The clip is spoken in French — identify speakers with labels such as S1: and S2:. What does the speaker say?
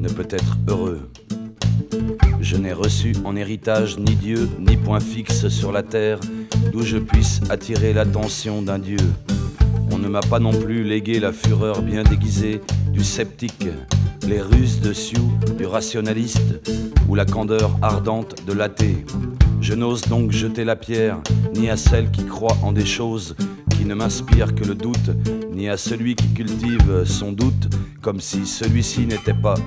S1: ne peut être heureux. Je n'ai reçu en héritage ni Dieu, ni point fixe sur la terre, d'où je puisse attirer l'attention d'un Dieu. On ne m'a pas non plus légué la fureur bien déguisée du sceptique, les ruses de Sioux du rationaliste, ou la candeur ardente de l'athée. Je n'ose donc jeter la pierre, ni à celle qui croit en des choses qui ne m'inspirent que le doute, ni à celui qui cultive son doute, comme si celui-ci n'était pas